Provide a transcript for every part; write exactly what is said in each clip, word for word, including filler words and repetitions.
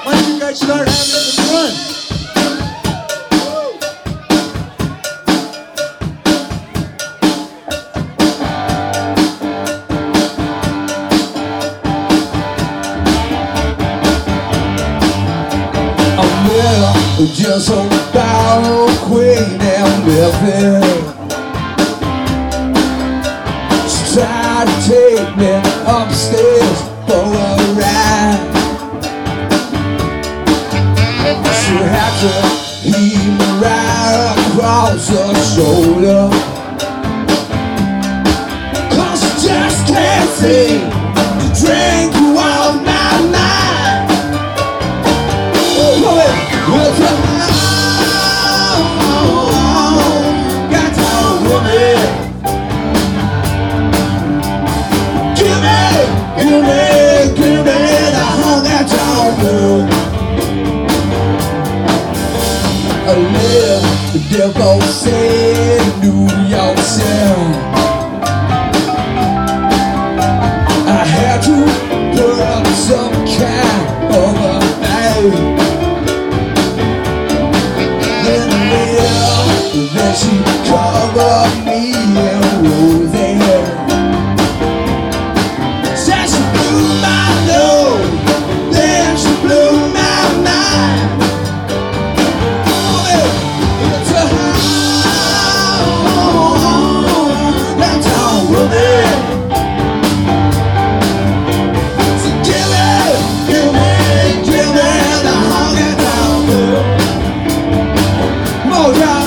Why don't you guys start having some fun? Just about Queen and Memphis. She tried to take me upstairs for a ride. She had to heave me right across her shoulder, 'cause she just can't seem to drink you off my mind. Oh, it's a got to woman. Give me, give me, give me the honky tonk blues. I live the devil said New York City. I had to put up some kind of a fight. Then she covered me in rose hair. Said she blew my nose, then she blew my mind. Oh, it's a that's all woman. So give me, give me, give me the honky tonk blues. More time.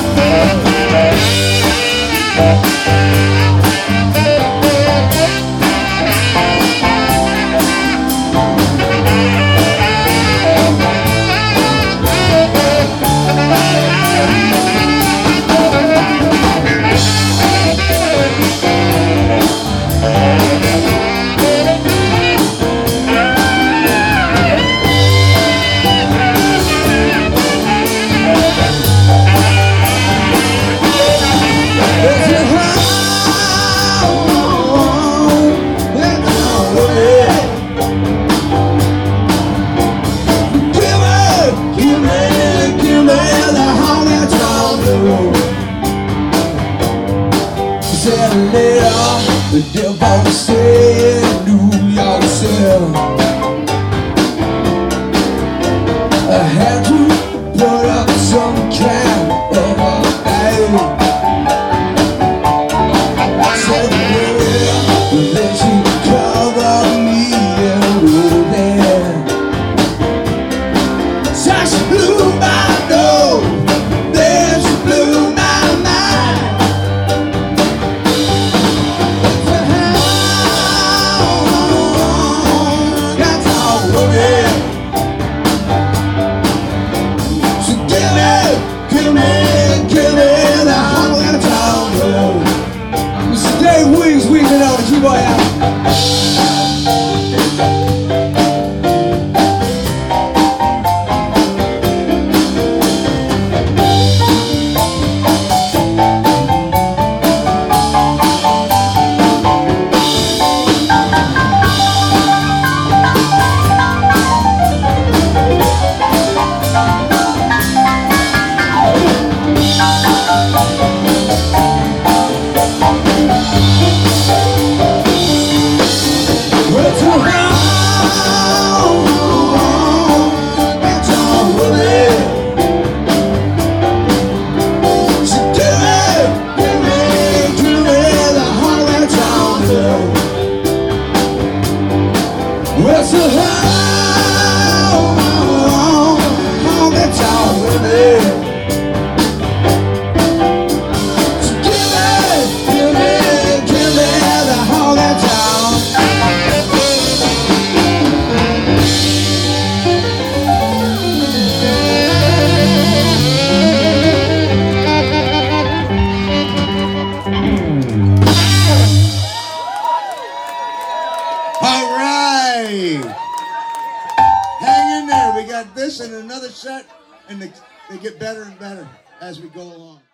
The devil said New York City. I had to put up some kind of a fight. Said well, then she covered me in rose hair. Said she blew my nose, then she blew my mind. Boy, well, so how, how that's all with me. So give me, give me, give me the honky tonk. All right. Hang in there. We got this and another set, and they, they get better and better as we go along.